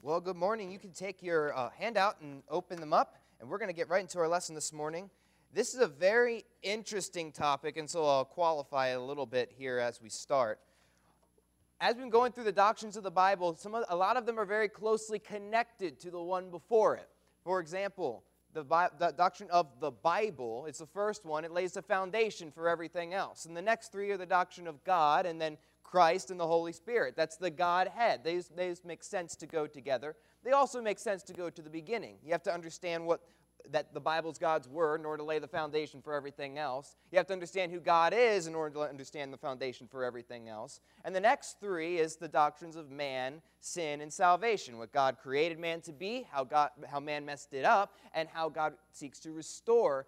Well, good morning. You can take your handout and open them up, and we're going to get right into our lesson this morning. This is a very interesting topic, and so I'll qualify a little bit here as we start. As we've been going through the doctrines of the Bible, a lot of them are very closely connected to the one before it. For example, the doctrine of the Bible, it's the first one. It lays the foundation for everything else. And the next three are the doctrine of God, and then Christ and the Holy Spirit. That's the Godhead. They make sense to go together. They also make sense to go to the beginning. You have to understand that the Bible's God's Word in order to lay the foundation for everything else. You have to understand who God is in order to understand the foundation for everything else. And the next three is the doctrines of man, sin, and salvation. What God created man to be, how man messed it up, and how God seeks to restore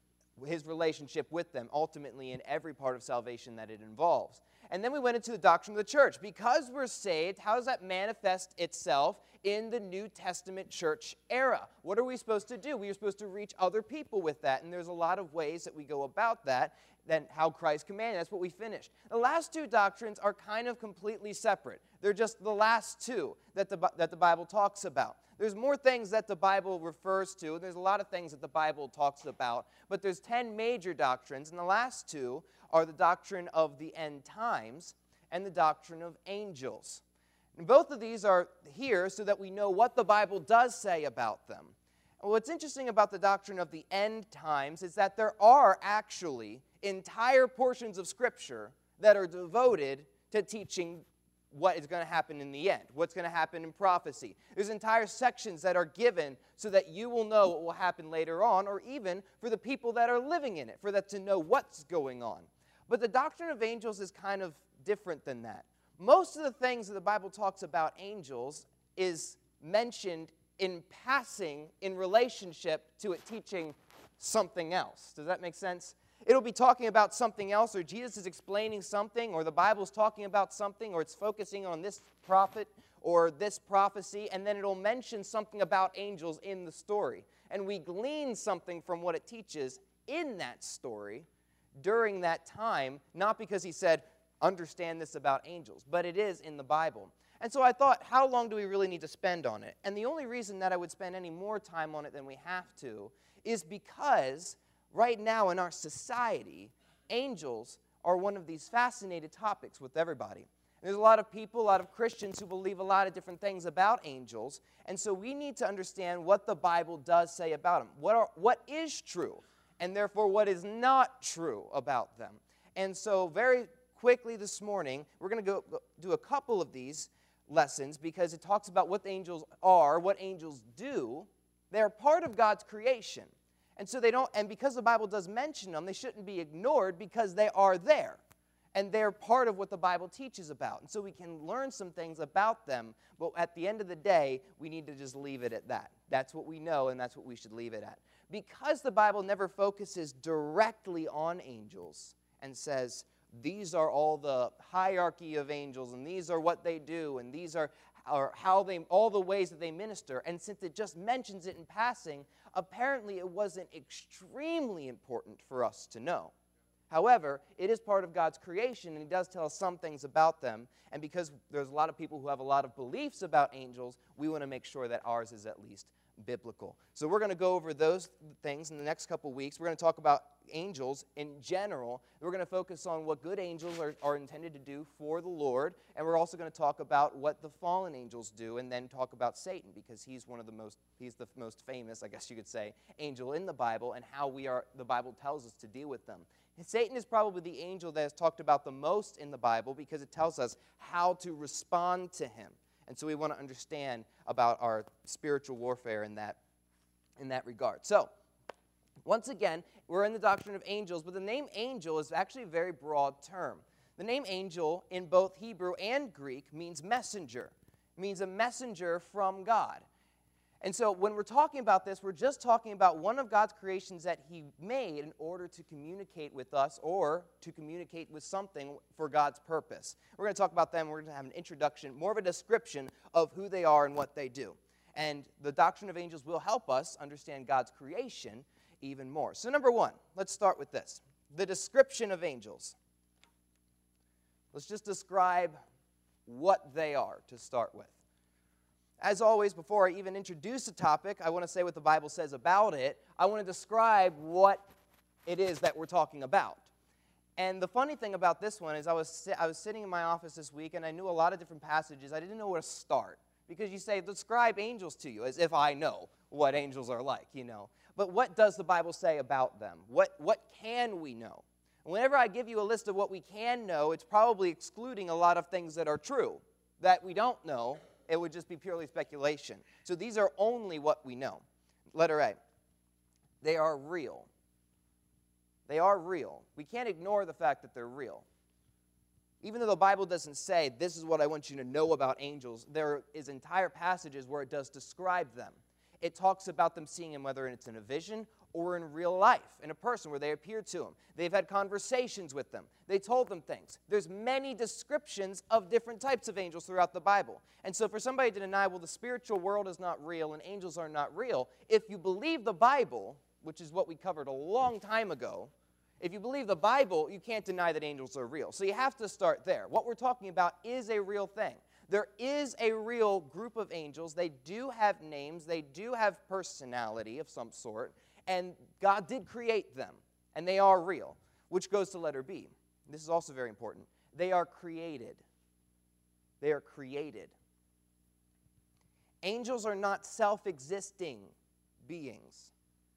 his relationship with them, ultimately in every part of salvation that it involves. And then we went into the doctrine of the church. Because we're saved, how does that manifest itself in the New Testament church era? What are we supposed to do? We are supposed to reach other people with that, and there's a lot of ways that we go about that than how Christ commanded. That's what we finished. The last two doctrines are kind of completely separate. They're just the last two that the Bible talks about. There's more things that the Bible refers to. There's a lot of things that the Bible talks about, but there's 10 major doctrines, and the last two are the doctrine of the end times and the doctrine of angels. And both of these are here so that we know what the Bible does say about them. And what's interesting about the doctrine of the end times is that there are actually entire portions of Scripture that are devoted to teaching what is going to happen in the end, what's going to happen in prophecy. There's entire sections that are given so that you will know what will happen later on, or even for the people that are living in it, for that to know what's going on. But the doctrine of angels is kind of different than that. Most of the things that the Bible talks about angels is mentioned in passing in relationship to it teaching something else. Does that make sense? It'll be talking about something else, or Jesus is explaining something, or the Bible's talking about something, or it's focusing on this prophet or this prophecy, and then it'll mention something about angels in the story. And we glean something from what it teaches in that story during that time, not because he said, understand this about angels, but it is in the Bible. And so I thought, how long do we really need to spend on it? And the only reason that I would spend any more time on it than we have to is because right now in our society, angels are one of these fascinating topics with everybody. There's a lot of people, a lot of Christians who believe a lot of different things about angels, and so we need to understand what the Bible does say about them. What is true, and therefore what is not true about them. And so very quickly this morning, we're going to go do a couple of these lessons because it talks about what the angels are, what angels do. They're part of God's creation. And so and because the Bible does mention them, they shouldn't be ignored because they are there. And they're part of what the Bible teaches about. And so we can learn some things about them, but at the end of the day, we need to just leave it at that. That's what we know, and that's what we should leave it at. Because the Bible never focuses directly on angels and says, these are all the hierarchy of angels, and these are what they do, and these are all the ways that they minister. And since it just mentions it in passing, apparently it wasn't extremely important for us to know. However, it is part of God's creation, and he does tell us some things about them. And because there's a lot of people who have a lot of beliefs about angels, we want to make sure that ours is at least biblical. So we're going to go over those things in the next couple weeks. We're going to talk about angels in general. We're going to focus on what good angels are intended to do for the Lord, and we're also going to talk about what the fallen angels do, and then talk about Satan, because he's the most famous, I guess you could say, angel in the Bible, and how the Bible tells us to deal with them. And Satan is probably the angel that is talked about the most in the Bible because it tells us how to respond to him. And so we want to understand about our spiritual warfare in that regard. So, once again, we're in the doctrine of angels, but the name angel is actually a very broad term. The name angel in both Hebrew and Greek means messenger. It means a messenger from God. And so when we're talking about this, we're just talking about one of God's creations that he made in order to communicate with us or to communicate with something for God's purpose. We're going to talk about them. We're going to have an introduction, more of a description of who they are and what they do. And the doctrine of angels will help us understand God's creation even more. So number one, let's start with this. The description of angels. Let's just describe what they are to start with. As always, before I even introduce the topic, I want to say what the Bible says about it. I want to describe what it is that we're talking about. And the funny thing about this one is I was sitting in my office this week, and I knew a lot of different passages. I didn't know where to start, because you say, describe angels to you, as if I know what angels are like, But what does the Bible say about them? What can we know? Whenever I give you a list of what we can know, it's probably excluding a lot of things that are true, that we don't know. It would just be purely speculation. So these are only what we know. Letter A, they are real. They are real. We can't ignore the fact that they're real. Even though the Bible doesn't say, this is what I want you to know about angels, there is entire passages where it does describe them. It talks about them seeing him, whether it's in a vision or in real life, in a person where they appeared to him. They've had conversations with them. They told them things. There's many descriptions of different types of angels throughout the Bible. And so for somebody to deny, well, the spiritual world is not real and angels are not real, if you believe the Bible, which is what we covered a long time ago, if you believe the Bible, you can't deny that angels are real. So you have to start there. What we're talking about is a real thing. There is a real group of angels. They do have names. They do have personality of some sort. And God did create them. And they are real. Which goes to letter B. This is also very important. They are created. They are created. Angels are not self-existing beings.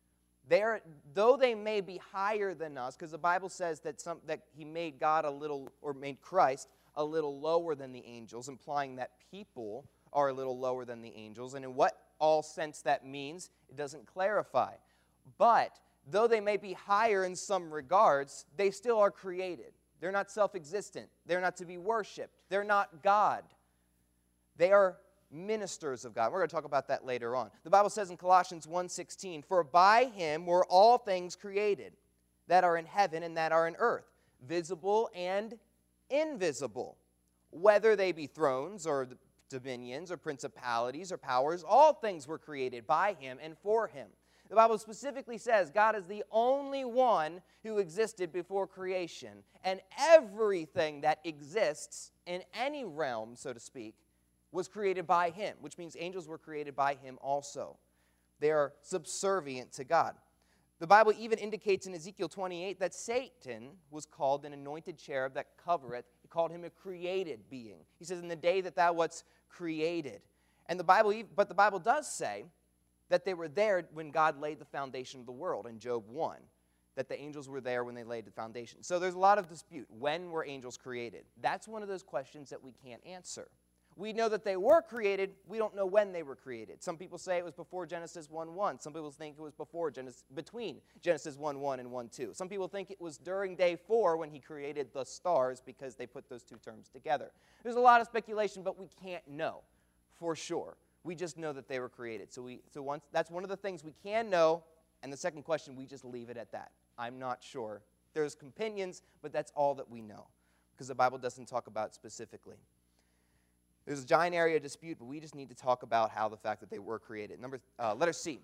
Though they may be higher than us, because the Bible says that he made God a little, or made Christ a little lower than the angels, implying that people are a little lower than the angels. And in what all sense that means, it doesn't clarify. But though they may be higher in some regards, they still are created. They're not self-existent. They're not to be worshipped. They're not God. They are ministers of God. We're going to talk about that later on. The Bible says in Colossians 1:16, "For by him were all things created, that are in heaven and that are in earth, visible and invisible, whether they be thrones or dominions or principalities or powers, all things were created by him and for him." The Bible specifically says God is the only one who existed before creation, and everything that exists in any realm, so to speak, was created by him, which means angels were created by him also. They are subservient to God. The Bible even indicates in Ezekiel 28 that Satan was called an anointed cherub that covereth. He called him a created being. He says, in the day that thou wast created. And the Bible does say that they were there when God laid the foundation of the world in Job 1, that the angels were there when they laid the foundation. So there's a lot of dispute. When were angels created? That's one of those questions that we can't answer. We know that they were created. We don't know when they were created. Some people say it was before Genesis 1:1. Some people think it was between Genesis 1:1 and 1:2. Some people think it was during day 4 when he created the stars, because they put those two terms together. There's a lot of speculation, but we can't know for sure. We just know that they were created. That's one of the things we can know. And the second question, we just leave it at that. I'm not sure. There's opinions, but that's all that we know, because the Bible doesn't talk about it specifically. There's a giant area of dispute, but we just need to talk about how the fact that they were created. Letter C.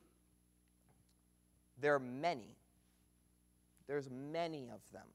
There are many. There's many of them.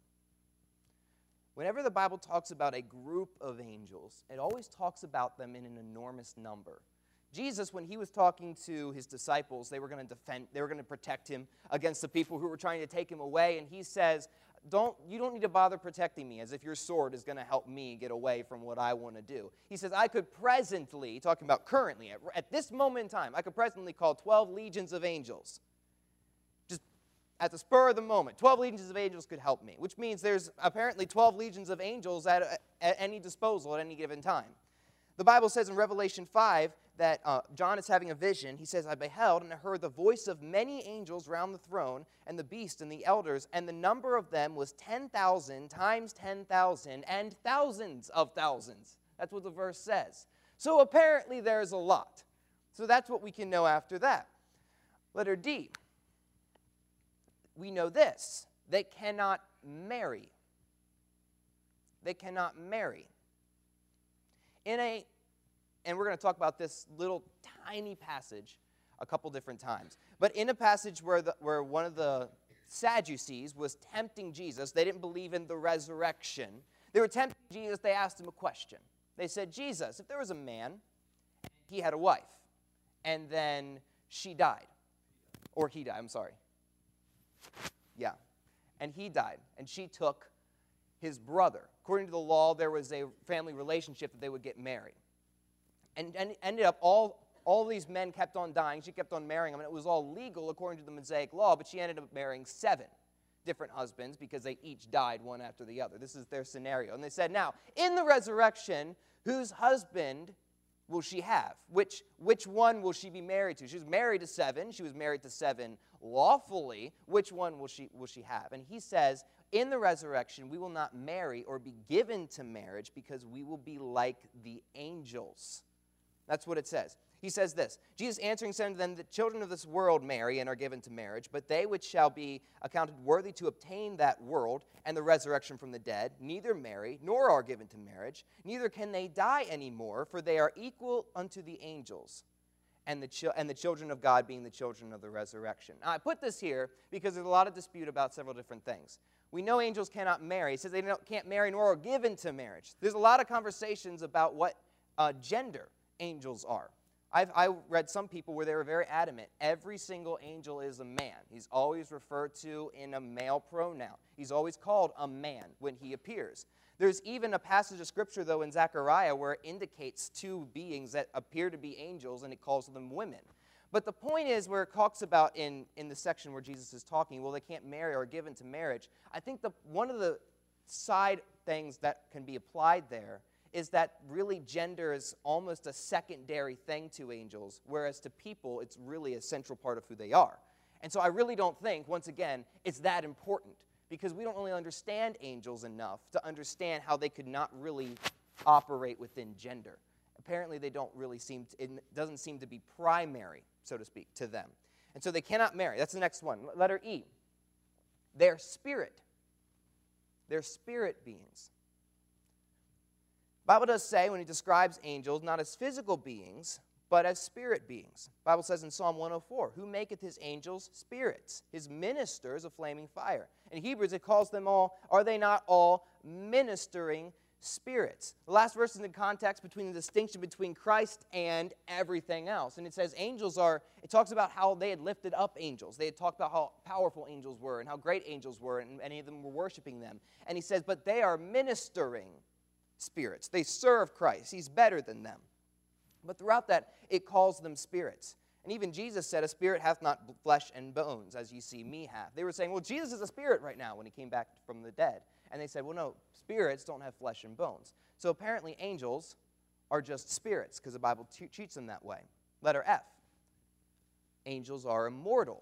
Whenever the Bible talks about a group of angels, it always talks about them in an enormous number. Jesus, when he was talking to his disciples, they were going to protect him against the people who were trying to take him away, and he says, you don't need to bother protecting me, as if your sword is going to help me get away from what I want to do. He says, I could presently, talking about currently, at this moment in time, I could presently call 12 legions of angels. Just at the spur of the moment, 12 legions of angels could help me, which means there's apparently 12 legions of angels at any disposal at any given time. The Bible says in Revelation 5 that John is having a vision. He says, I beheld and I heard the voice of many angels round the throne and the beast and the elders, and the number of them was 10,000 times 10,000 and thousands of thousands. That's what the verse says. So apparently there's a lot. So that's what we can know after that. Letter D. We know this. They cannot marry. They cannot marry. And we're going to talk about this little tiny passage a couple different times. But in a passage where one of the Sadducees was tempting Jesus, they didn't believe in the resurrection. They were tempting Jesus. They asked him a question. They said, Jesus, if there was a man, he had a wife, and then she died. Or he died, I'm sorry. Yeah. And he died, and she took his brother. According to the law, there was a family relationship that they would get married. And ended up, all these men kept on dying. She kept on marrying them, and it was all legal according to the Mosaic law, but she ended up marrying 7 different husbands because they each died one after the other. This is their scenario. And they said, now, in the resurrection, whose husband will she have? Which one will she be married to? She was married to 7. She was married to 7 lawfully. Which one will she have? And he says, in the resurrection, we will not marry or be given to marriage because we will be like the angels. That's what it says. He says this, Jesus answering said to them, the children of this world marry and are given to marriage, but they which shall be accounted worthy to obtain that world and the resurrection from the dead, neither marry nor are given to marriage, neither can they die any more, for they are equal unto the angels, and the children of God being the children of the resurrection. Now, I put this here because there's a lot of dispute about several different things. We know angels cannot marry. It says they can't marry nor are given to marriage. There's a lot of conversations about what gender angels are. I read some people where they were very adamant. Every single angel is a man. He's always referred to in a male pronoun. He's always called a man when he appears. There's even a passage of Scripture, though, in Zechariah where it indicates 2 beings that appear to be angels, and it calls them women. But the point is where it talks about in the section where Jesus is talking, well, they can't marry or are given to marriage. I think one of the side things that can be applied there is that really gender is almost a secondary thing to angels, whereas to people, it's really a central part of who they are. And so I really don't think, once again, it's that important, because we don't really understand angels enough to understand how they could not really operate within gender. Apparently, they don't really it doesn't seem to be primary, so to speak, to them. And so they cannot marry. That's the next one. Letter E. They're spirit. They're spirit beings. The Bible does say, when he describes angels, not as physical beings, but as spirit beings. The Bible says in Psalm 104, who maketh his angels spirits, his ministers a flaming fire. In Hebrews, it calls them all, are they not all ministering spirits? The last verse is in context between the distinction between Christ and everything else. And it says it talks about how they had lifted up angels. They had talked about how powerful angels were and how great angels were, and many of them were worshiping them. And he says, but they are ministering spirits. They serve Christ. He's better than them. But throughout that, it calls them spirits. And even Jesus said, a spirit hath not flesh and bones, as ye see me have. They were saying, well, Jesus is a spirit right now when he came back from the dead. And they said, well, no, spirits don't have flesh and bones. So apparently angels are just spirits, because the Bible treats them that way. Letter F. Angels are immortal.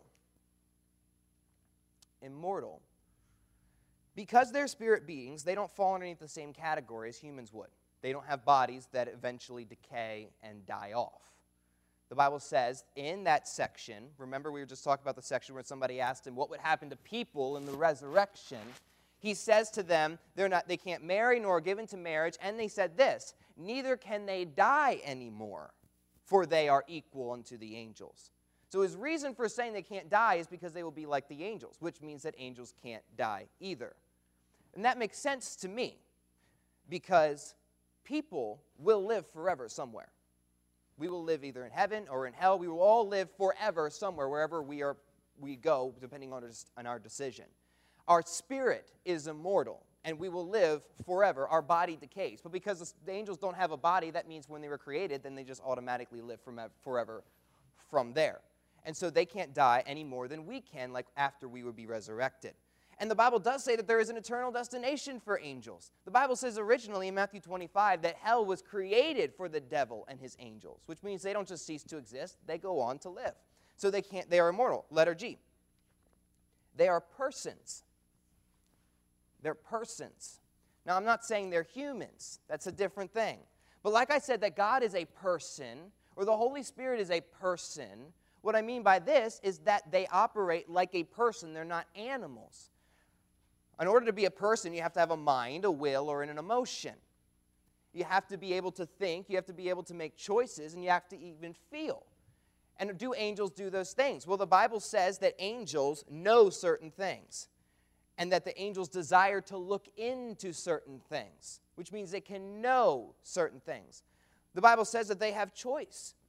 Immortal. Because they're spirit beings, they don't fall underneath the same category as humans would. They don't have bodies that eventually decay and die off. The Bible says in that section, remember we were just talking about the section where somebody asked him what would happen to people in the resurrection. He says to them, they can't marry nor are given to marriage, and they said this, neither can they die anymore, for they are equal unto the angels. So his reason for saying they can't die is because they will be like the angels, which means that angels can't die either. And that makes sense to me, because people will live forever somewhere. We will live either in heaven or in hell. We will all live forever somewhere, wherever we go, depending on our decision. Our spirit is immortal, and we will live forever. Our body decays. But because the angels don't have a body, that means when they were created, then they just automatically live forever from there. And so they can't die any more than we can, like after we would be resurrected. And the Bible does say that there is an eternal destination for angels. The Bible says originally in Matthew 25 that hell was created for the devil and his angels, which means they don't just cease to exist, they go on to live. So they are immortal. Letter G. They are persons. They're persons. Now, I'm not saying they're humans. That's a different thing. But like I said, that God is a person, or the Holy Spirit is a person, what I mean by this is that they operate like a person. They're not animals. In order to be a person, you have to have a mind, a will, or an emotion. You have to be able to think, you have to be able to make choices, and you have to even feel. And do angels do those things? Well, the Bible says that angels know certain things, and that the angels desire to look into certain things, which means they can know certain things. The Bible says that they have choice.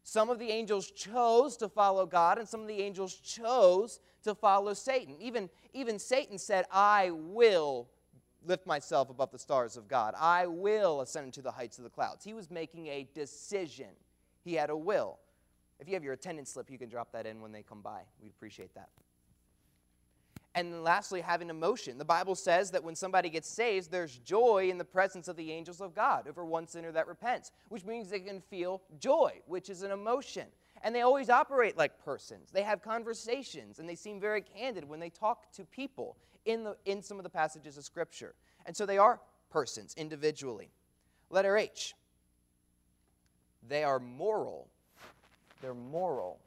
Some of the angels chose to follow God, and some of the angels chose to follow Satan. Even Satan said, I will lift myself above the stars of God. I will ascend into the heights of the clouds. He was making a decision. He had a will. If you have your attendance slip, you can drop that in when they come by. We'd appreciate that. And then lastly, having emotion. The Bible says that when somebody gets saved, there's joy in the presence of the angels of God over one sinner that repents, which means they can feel joy, which is an emotion. And they always operate like persons. They have conversations, and they seem very candid when they talk to people in some of the passages of Scripture. And so they are persons individually. Letter H. They are moral. They're moral.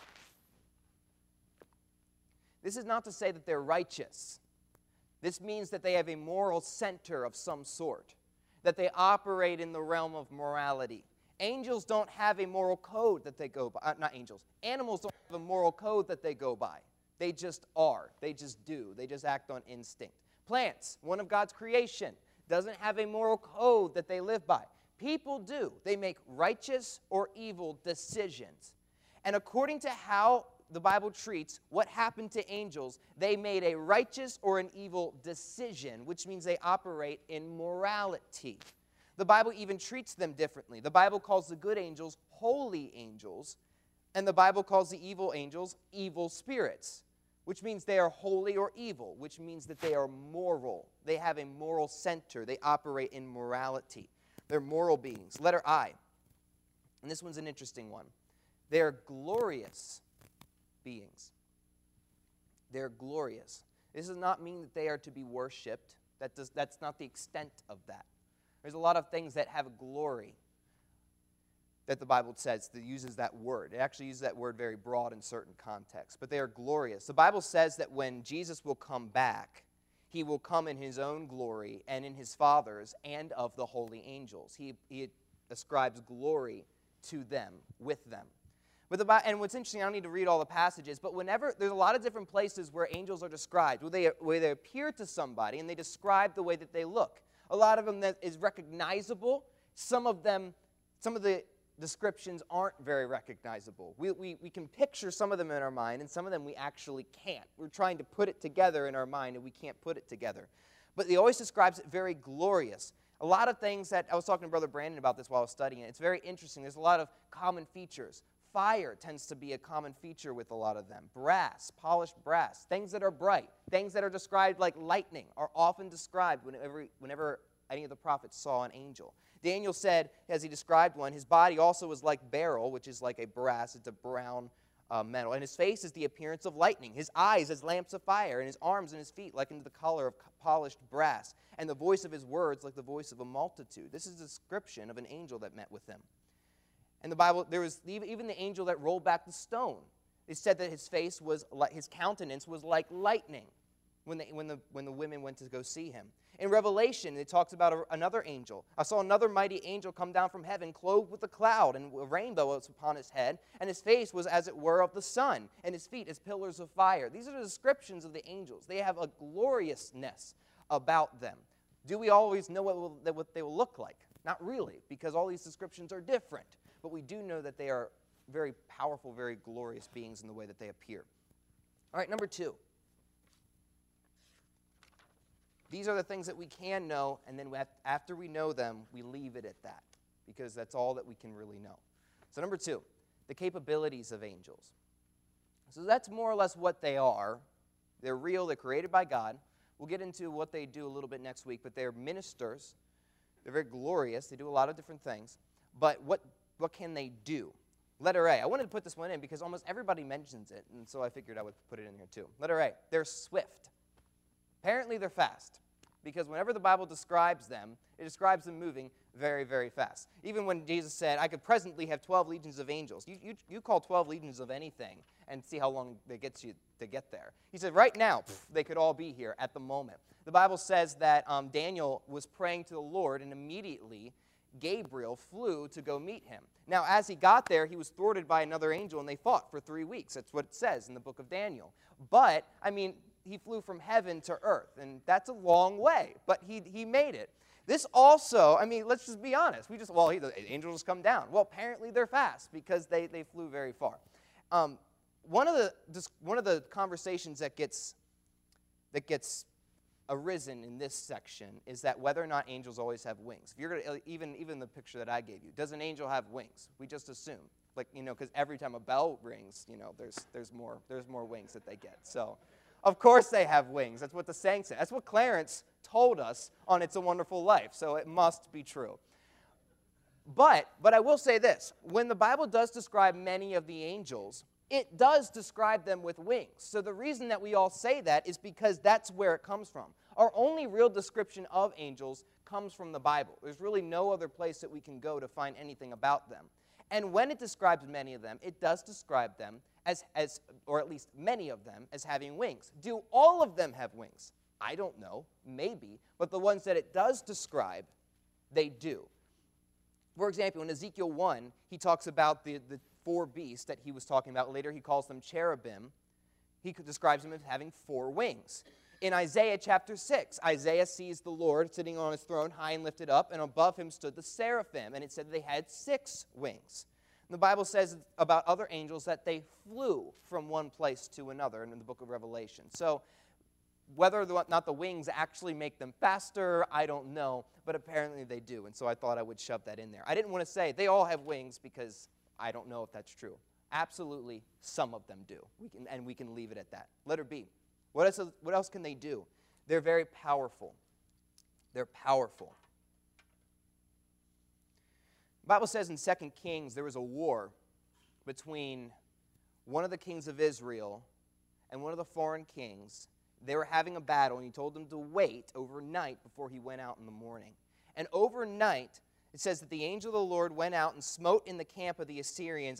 This is not to say that they're righteous. This means that they have a moral center of some sort, that they operate in the realm of morality. Angels don't have a moral code that they go by. Not angels. Animals don't have a moral code that they go by. They just are. They just do. They just act on instinct. Plants, one of God's creation, doesn't have a moral code that they live by. People do. They make righteous or evil decisions. And according to how the Bible treats what happened to angels, they made a righteous or an evil decision, which means they operate in morality. The Bible even treats them differently. The Bible calls the good angels holy angels, and the Bible calls the evil angels evil spirits, which means they are holy or evil, which means that they are moral. They have a moral center. They operate in morality. They're moral beings. Letter I, and this one's an interesting one. They are glorious beings. They're glorious. This does not mean that they are to be worshipped. That's not the extent of that. There's a lot of things that have glory that the Bible says that uses that word. It actually uses that word very broad in certain contexts, but they are glorious. The Bible says that when Jesus will come back, he will come in his own glory and in his Father's and of the holy angels. He ascribes glory to them, with them. And what's interesting, I don't need to read all the passages, but there's a lot of different places where angels are described, where they appear to somebody and they describe the way that they look. A lot of them that is recognizable. Some of the descriptions aren't very recognizable. We can picture some of them in our mind, and some of them we actually can't. We're trying to put it together in our mind, and we can't put it together. But he always describes it very glorious. A lot of things that I was talking to Brother Brandon about this while I was studying it. It's very interesting. There's a lot of common features. Fire tends to be a common feature with a lot of them. Brass, polished brass, things that are bright, things that are described like lightning are often described whenever any of the prophets saw an angel. Daniel said, as he described one, his body also was like beryl, which is like a brass. It's a brown metal. And his face is the appearance of lightning. His eyes as lamps of fire, and his arms and his feet like into the color of polished brass. And the voice of his words like the voice of a multitude. This is a description of an angel that met with him. In the Bible, there was even the angel that rolled back the stone. It said that his countenance was like lightning when the women went to go see him. In Revelation, it talks about another angel. I saw another mighty angel come down from heaven, clothed with a cloud, and a rainbow was upon his head, and his face was as it were of the sun, and his feet as pillars of fire. These are the descriptions of the angels. They have a gloriousness about them. Do we always know what they will look like? Not really, because all these descriptions are different. But we do know that they are very powerful, very glorious beings in the way that they appear. All right, number 2. These are the things that we can know, and then after we know them, we leave it at that, because that's all that we can really know. So number 2, the capabilities of angels. So that's more or less what they are. They're real. They're created by God. We'll get into what they do a little bit next week, but they're ministers. They're very glorious. They do a lot of different things. But what can they do? Letter A. I wanted to put this one in because almost everybody mentions it, and so I figured I would put it in here too. Letter A. They're swift. Apparently they're fast, because whenever the Bible describes them, it describes them moving very, very fast. Even when Jesus said, I could presently have 12 legions of angels. You call 12 legions of anything and see how long it gets you to get there. He said, right now, they could all be here at the moment. The Bible says that Daniel was praying to the Lord, and immediately Gabriel flew to go meet him. Now, as he got there, he was thwarted by another angel, and they fought for 3 weeks. That's what it says in the book of Daniel. But, he flew from heaven to earth, and that's a long way, but he made it. This also, I mean, let's just be honest. The angels come down. Well, apparently they're fast because they flew very far. One of the conversations that gets arisen in this section is that whether or not angels always have wings. If you're gonna, even the picture that I gave you, does an angel have wings? We just assume, because every time a bell rings, there's more wings that they get. So, of course they have wings. That's what the saying said. That's what Clarence told us on It's a Wonderful Life. So it must be true. But I will say this: when the Bible does describe many of the angels, it does describe them with wings. So the reason that we all say that is because that's where it comes from. Our only real description of angels comes from the Bible. There's really no other place that we can go to find anything about them. And when it describes many of them, it does describe them as or at least many of them, as having wings. Do all of them have wings? I don't know, maybe. But the ones that it does describe, they do. For example, in Ezekiel 1, he talks about the four beasts that he was talking about. Later, he calls them cherubim. He describes them as having four wings. In Isaiah chapter 6, Isaiah sees the Lord sitting on his throne, high and lifted up, and above him stood the seraphim, and it said they had 6 wings. And the Bible says about other angels that they flew from one place to another in the book of Revelation. So whether or not the wings actually make them faster, I don't know, but apparently they do, and so I thought I would shove that in there. I didn't want to say they all have wings because I don't know if that's true. Absolutely, some of them do. We can leave it at that. Letter B. What else can they do? They're very powerful. They're powerful. The Bible says in 2 Kings there was a war between one of the kings of Israel and one of the foreign kings. They were having a battle, and he told them to wait overnight before he went out in the morning. And overnight, it says that the angel of the Lord went out and smote in the camp of the Assyrians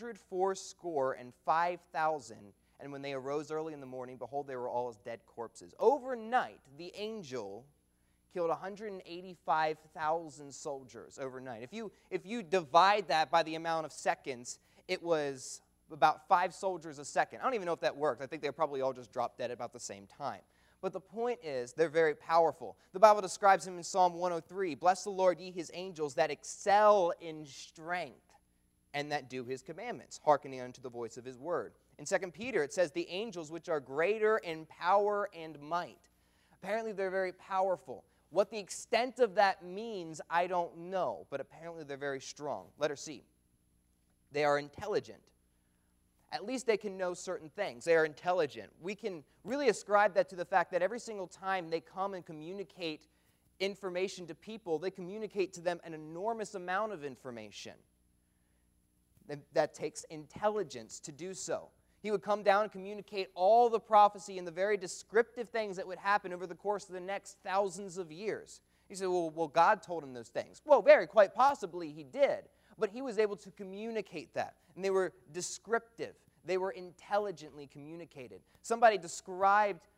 185,000. And when they arose early in the morning, behold, they were all as dead corpses. Overnight, the angel killed 185,000 soldiers overnight. If you divide that by the amount of seconds, it was about 5 soldiers a second. I don't even know if that worked. I think they probably all just dropped dead at about the same time. But the point is, they're very powerful. The Bible describes him in Psalm 103, "Bless the Lord, ye his angels that excel in strength, and that do his commandments, hearkening unto the voice of his word." In 2 Peter, it says, "The angels which are greater in power and might." Apparently, they're very powerful. What the extent of that means, I don't know, but apparently they're very strong. Letter C. They are intelligent. At least they can know certain things. They are intelligent. We can really ascribe that to the fact that every single time they come and communicate information to people, they communicate to them an enormous amount of information. That takes intelligence to do so. He would come down and communicate all the prophecy and the very descriptive things that would happen over the course of the next thousands of years. You say, well, God told him those things. Well, very quite possibly he did. But he was able to communicate that. And they were descriptive. They were intelligently communicated. Somebody described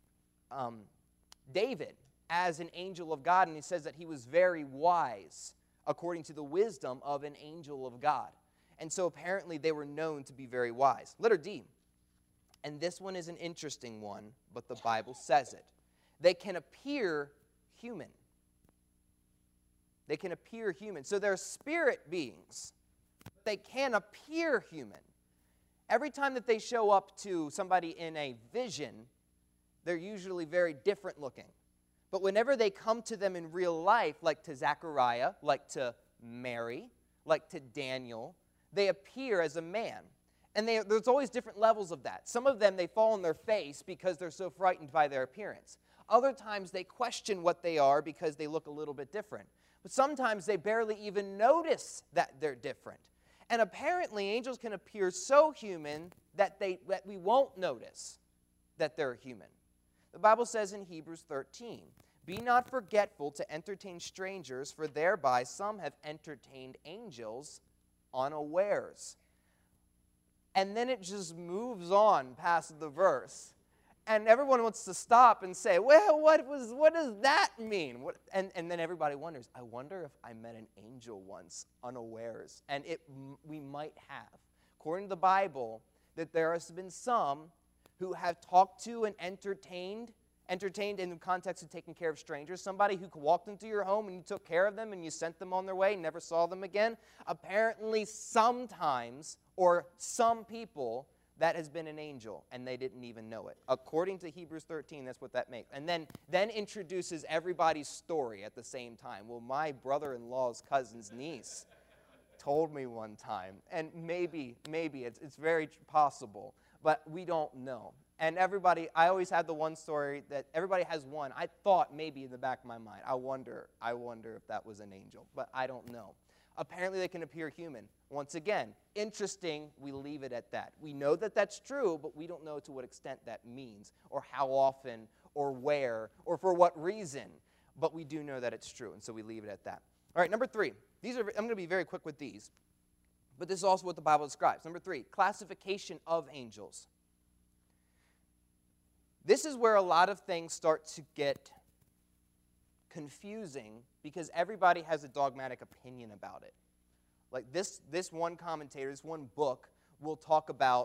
David as an angel of God, and he says that he was very wise according to the wisdom of an angel of God. And so apparently they were known to be very wise. Letter D. And this one is an interesting one, but the Bible says it. They can appear human. They can appear human. So they're spirit beings. They can appear human. Every time that they show up to somebody in a vision, they're usually very different looking. But whenever they come to them in real life, like to Zechariah, like to Mary, like to Daniel, they appear as a man. And there's always different levels of that. Some of them, they fall on their face because they're so frightened by their appearance. Other times, they question what they are because they look a little bit different. But sometimes, they barely even notice that they're different. And apparently, angels can appear so human that we won't notice that they're human. The Bible says in Hebrews 13, "Be not forgetful to entertain strangers, for thereby some have entertained angels unawares." And then it just moves on past the verse. And everyone wants to stop and say, well, what does that mean? And then everybody wonders, I wonder if I met an angel once unawares. And we might have. According to the Bible, that there has been some who have talked to and entertained entertained in the context of taking care of strangers, somebody who walked into your home and you took care of them and you sent them on their way and never saw them again. Apparently sometimes, or some people, that has been an angel, and they didn't even know it. According to Hebrews 13, that's what that makes. And then introduces everybody's story at the same time. Well, my brother-in-law's cousin's niece told me one time, and maybe it's very possible, but we don't know. And everybody, I always had the one story that everybody has one. I thought maybe in the back of my mind, I wonder if that was an angel, but I don't know. Apparently they can appear human. Once again, interesting, we leave it at that. We know that that's true, but we don't know to what extent that means, or how often, or where, or for what reason. But we do know that it's true, and so we leave it at that. All right, number 3. I'm going to be very quick with these, but this is also what the Bible describes. Number 3, classification of angels. This is where a lot of things start to get confusing because everybody has a dogmatic opinion about it. Like this one commentator, this one book will talk about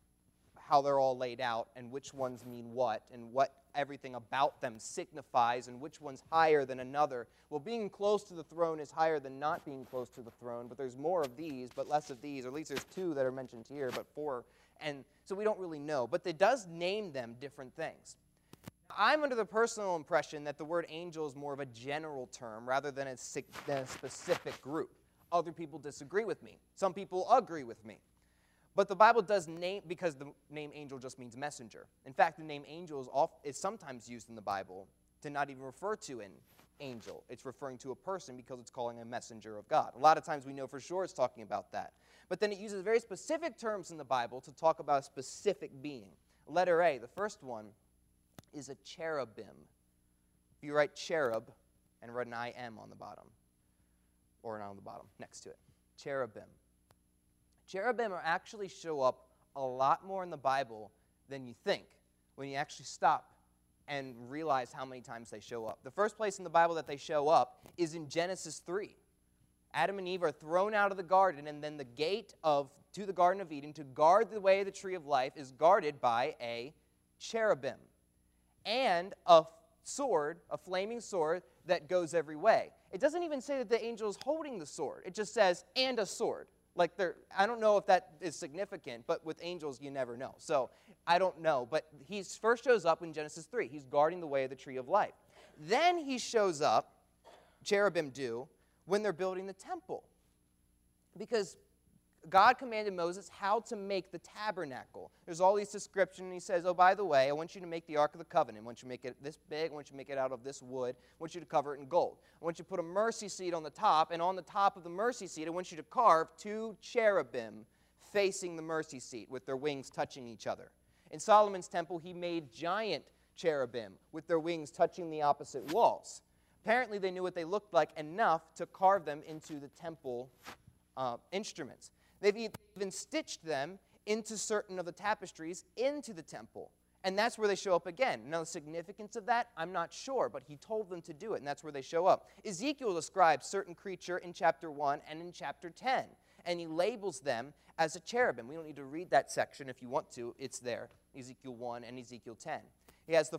how they're all laid out and which ones mean what and what everything about them signifies and which one's higher than another. Well, being close to the throne is higher than not being close to the throne, but there's more of these, but less of these, or at least there's 2 that are mentioned here, but 4. And so we don't really know, but it does name them different things. I'm under the personal impression that the word angel is more of a general term rather than a specific group. Other people disagree with me. Some people agree with me. But the Bible does name, because the name angel just means messenger. In fact, the name angel is sometimes used in the Bible to not even refer to an angel. It's referring to a person because it's calling a messenger of God. A lot of times we know for sure it's talking about that. But then it uses very specific terms in the Bible to talk about a specific being. Letter A, the first one, is a cherubim. If you write cherub and write an I-M on the bottom, or not on the bottom, next to it, cherubim. Cherubim actually show up a lot more in the Bible than you think when you actually stop and realize how many times they show up. The first place in the Bible that they show up is in Genesis 3. Adam and Eve are thrown out of the garden, and then the gate to the Garden of Eden to guard the way of the tree of life is guarded by a cherubim and a sword, a flaming sword that goes every way. It doesn't even say that the angel is holding the sword. It just says, and a sword. Like, I don't know if that is significant, but with angels, you never know. So, I don't know. But he first shows up in Genesis 3. He's guarding the way of the tree of life. Then he shows up, cherubim do, when they're building the temple. Because God commanded Moses how to make the tabernacle. There's all these descriptions, and he says, oh, by the way, I want you to make the Ark of the Covenant. I want you to make it this big. I want you to make it out of this wood. I want you to cover it in gold. I want you to put a mercy seat on the top, and on the top of the mercy seat, I want you to carve 2 cherubim facing the mercy seat with their wings touching each other. In Solomon's temple, he made giant cherubim with their wings touching the opposite walls. Apparently, they knew what they looked like enough to carve them into the temple instruments. They've even stitched them into certain of the tapestries into the temple. And that's where they show up again. Now, the significance of that, I'm not sure, but he told them to do it, and that's where they show up. Ezekiel describes certain creature in chapter 1 and in chapter 10, and he labels them as a cherubim. We don't need to read that section if you want to. It's there, Ezekiel 1 and Ezekiel 10. He has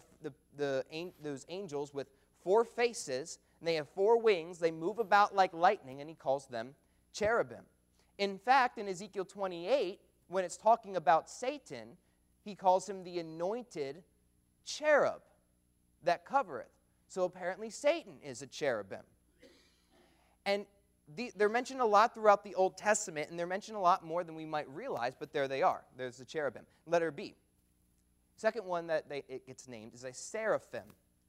those angels with 4 faces, and they have 4 wings. They move about like lightning, and he calls them cherubim. In fact, in Ezekiel 28, when it's talking about Satan, he calls him the anointed cherub that covereth. So apparently Satan is a cherubim. And they're mentioned a lot throughout the Old Testament, and they're mentioned a lot more than we might realize, but there they are. There's the cherubim. Letter B. Second one that it gets named is a seraphim.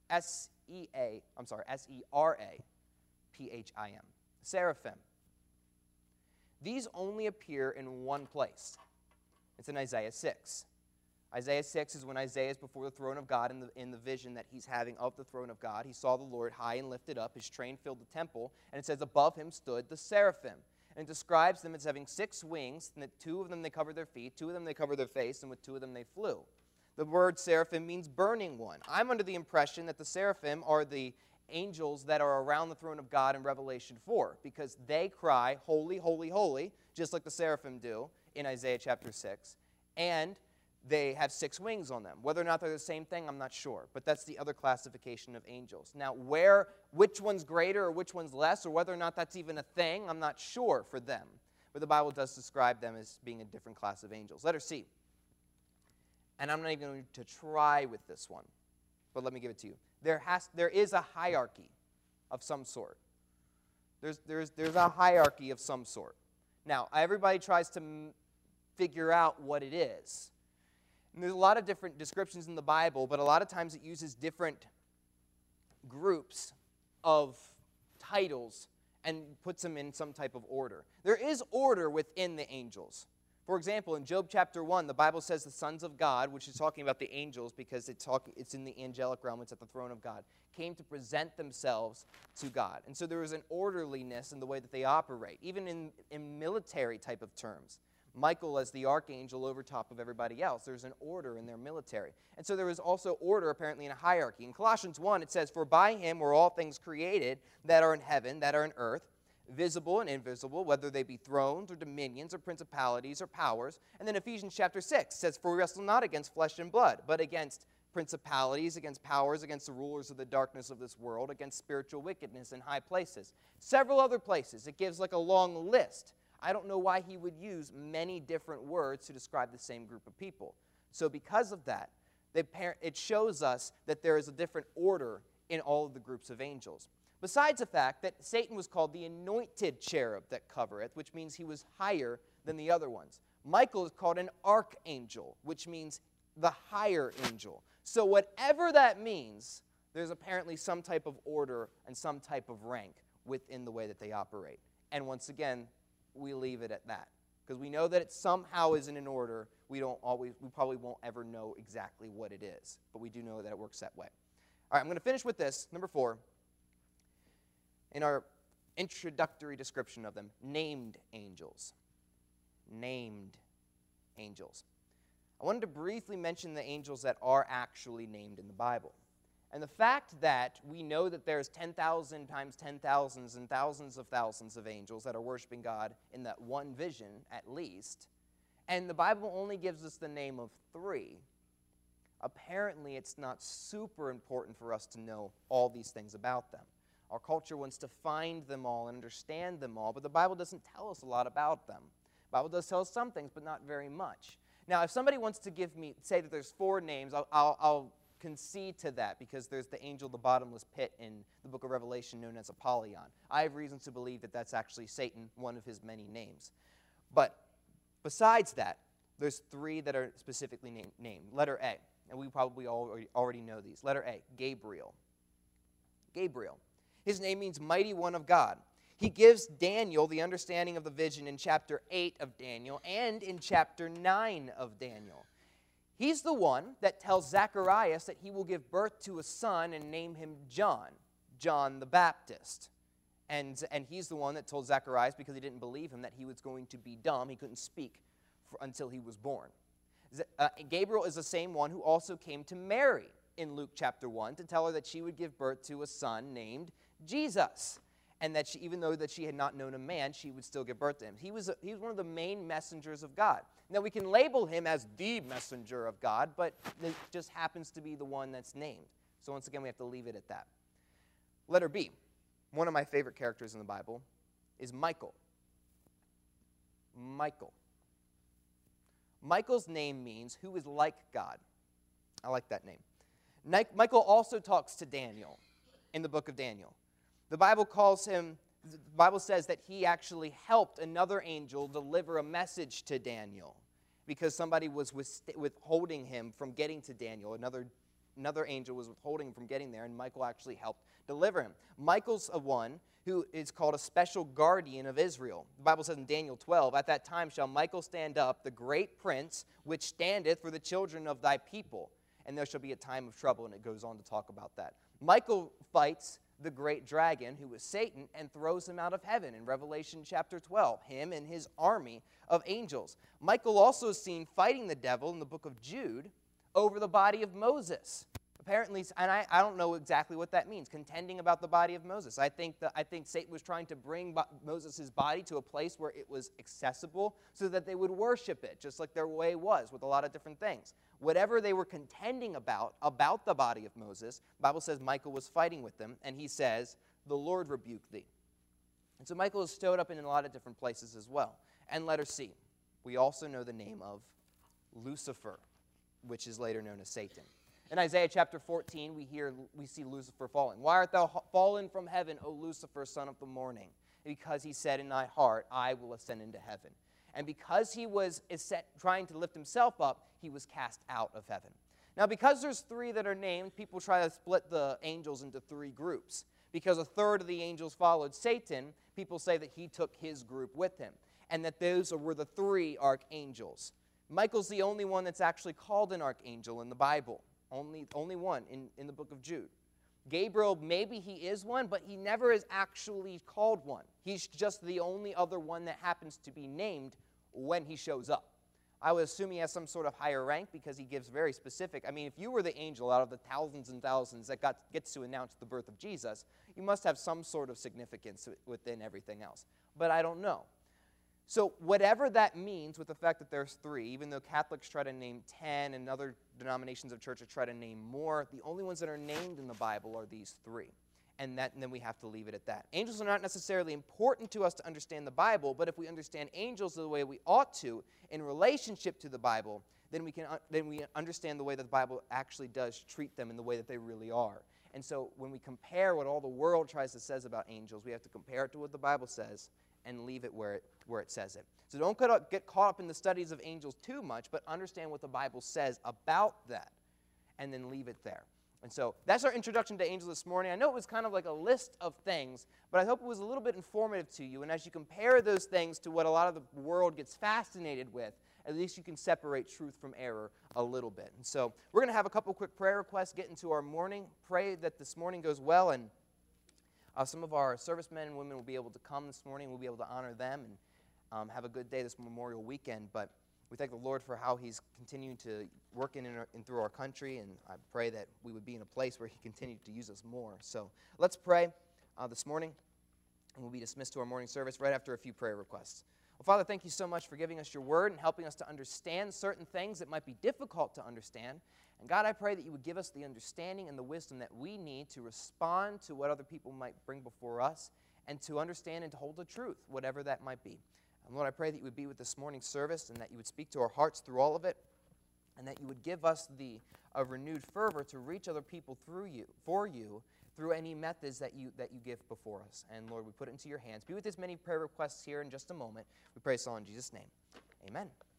S-E-R-A-P-H-I-M. Seraphim. These only appear in one place. It's in Isaiah 6. Isaiah 6 is when Isaiah is before the throne of God in the vision that he's having of the throne of God. He saw the Lord high and lifted up. His train filled the temple. And it says, above him stood the seraphim. And it describes them as having 6 wings. And that 2 of them they covered their feet, 2 of them they covered their face, and with 2 of them they flew. The word seraphim means burning one. I'm under the impression that the seraphim are the angels that are around the throne of God in Revelation 4, because they cry, holy, holy, holy, just like the seraphim do in Isaiah chapter 6. And they have 6 wings on them. Whether or not they're the same thing, I'm not sure. But that's the other classification of angels. Now, which one's greater or which one's less, or whether or not that's even a thing, I'm not sure for them. But the Bible does describe them as being a different class of angels. Letter C. And I'm not even going to try with this one, but let me give it to you. There is a hierarchy of some sort. There's a hierarchy of some sort. Now, everybody tries to figure out what it is. And there's a lot of different descriptions in the Bible, but a lot of times it uses different groups of titles and puts them in some type of order. There is order within the angels. For example, in Job chapter 1, the Bible says the sons of God, which is talking about the angels because it's in the angelic realm, it's at the throne of God, came to present themselves to God. And so there is an orderliness in the way that they operate, even in military type of terms. Michael as the archangel over top of everybody else. There's an order in their military. And so there is also order apparently in a hierarchy. In Colossians 1, it says, "For by him were all things created that are in heaven, that are in earth, visible and invisible, whether they be thrones or dominions or principalities or powers." And then Ephesians chapter 6 says, "For we wrestle not against flesh and blood, but against principalities, against powers, against the rulers of the darkness of this world, against spiritual wickedness in high places." Several other places. It gives like a long list. I don't know why he would use many different words to describe the same group of people. So because of that, it shows us that there is a different order in all of the groups of angels. Besides the fact that Satan was called the anointed cherub that covereth, which means he was higher than the other ones. Michael is called an archangel, which means the higher angel. So whatever that means, there's apparently some type of order and some type of rank within the way that they operate. And once again, we leave it at that. Because we know that it somehow isn't in order. We probably won't ever know exactly what it is. But we do know that it works that way. All right, I'm going to finish with this, number 4. In our introductory description of them, named angels. Named angels. I wanted to briefly mention the angels that are actually named in the Bible. And the fact that we know that there's 10,000 times 10,000s and thousands of angels that are worshiping God in that one vision, at least, and the Bible only gives us the name of 3, apparently it's not super important for us to know all these things about them. Our culture wants to find them all and understand them all, but the Bible doesn't tell us a lot about them. The Bible does tell us some things, but not very much. Now, if somebody wants to say that there's 4 names, I'll concede to that because there's the angel of the bottomless pit in the book of Revelation known as Apollyon. I have reasons to believe that that's actually Satan, one of his many names. But besides that, there's 3 that are specifically named. Letter A, and we probably already know these. Letter A, Gabriel. Gabriel. His name means mighty one of God. He gives Daniel the understanding of the vision in chapter 8 of Daniel and in chapter 9 of Daniel. He's the one that tells Zacharias that he will give birth to a son and name him John the Baptist. And he's the one that told Zacharias, because he didn't believe him, that he was going to be dumb. He couldn't speak until he was born. Gabriel is the same one who also came to Mary in Luke chapter 1 to tell her that she would give birth to a son named Jesus. And that even though that she had not known a man, she would still give birth to him. He was one of the main messengers of God. Now, we can label him as the messenger of God, but it just happens to be the one that's named. So once again, we have to leave it at that. Letter B, one of my favorite characters in the Bible, is Michael. Michael. Michael's name means who is like God. I like that name. Michael also talks to Daniel in the book of Daniel. The Bible says that he actually helped another angel deliver a message to Daniel because somebody was withholding him from getting to Daniel. Another angel was withholding him from getting there, and Michael actually helped deliver him. Michael's one who is called a special guardian of Israel. The Bible says in Daniel 12, "At that time shall Michael stand up, the great prince, which standeth for the children of thy people, and there shall be a time of trouble," and it goes on to talk about that. Michael fights the great dragon, who is Satan, and throws him out of heaven in Revelation chapter 12, him and his army of angels. Michael also is seen fighting the devil in the book of Jude over the body of Moses. Apparently, and I don't know exactly what that means, contending about the body of Moses. I think Satan was trying to bring Moses' body to a place where it was accessible so that they would worship it, just like their way was with a lot of different things. Whatever they were contending about the body of Moses, the Bible says Michael was fighting with them, and he says, "The Lord rebuke thee." And so Michael is stowed up in a lot of different places as well. And letter C, we also know the name of Lucifer, which is later known as Satan. In Isaiah chapter 14, we see Lucifer falling. "Why art thou fallen from heaven, O Lucifer, son of the morning? Because he said in thy heart, I will ascend into heaven." And because he was trying to lift himself up, he was cast out of heaven. Now, because there's three that are named, people try to split the angels into three groups. Because a third of the angels followed Satan, people say that he took his group with him, and that those were the three archangels. Michael's the only one that's actually called an archangel in the Bible. Only one in the book of Jude. Gabriel, maybe he is one, but he never is actually called one. He's just the only other one that happens to be named when he shows up. I would assume he has some sort of higher rank because he gives very specific. I mean, if you were the angel out of the thousands and thousands that gets to announce the birth of Jesus, you must have some sort of significance within everything else. But I don't know. So whatever that means with the fact that there's three, even though Catholics try to name 10 and other denominations of churches try to name more, the only ones that are named in the Bible are these three. And then we have to leave it at that. Angels are not necessarily important to us to understand the Bible, but if we understand angels the way we ought to in relationship to the Bible, then we understand the way that the Bible actually does treat them in the way that they really are. And so when we compare what all the world tries to say about angels, we have to compare it to what the Bible says and leave it where it says it. So don't get caught up in the studies of angels too much, but understand what the Bible says about that, and then leave it there. And so that's our introduction to angels this morning. I know it was kind of like a list of things, but I hope it was a little bit informative to you. And as you compare those things to what a lot of the world gets fascinated with, at least you can separate truth from error a little bit. And so we're going to have a couple quick prayer requests, get into our morning. Pray that this morning goes well, and some of our servicemen and women will be able to come this morning. We'll be able to honor them and have a good day this Memorial Weekend. But we thank the Lord for how He's continuing to work in and through our country, and I pray that we would be in a place where He continued to use us more. So let's pray this morning, and we'll be dismissed to our morning service right after a few prayer requests. Well, Father, thank you so much for giving us your word and helping us to understand certain things that might be difficult to understand. And God, I pray that you would give us the understanding and the wisdom that we need to respond to what other people might bring before us and to understand and to hold the truth, whatever that might be. And Lord, I pray that you would be with this morning's service and that you would speak to our hearts through all of it, and that you would give us a renewed fervor to reach other people through any methods that you give before us. And Lord, we put it into your hands. Be with as many prayer requests here in just a moment. We pray this all in Jesus' name. Amen.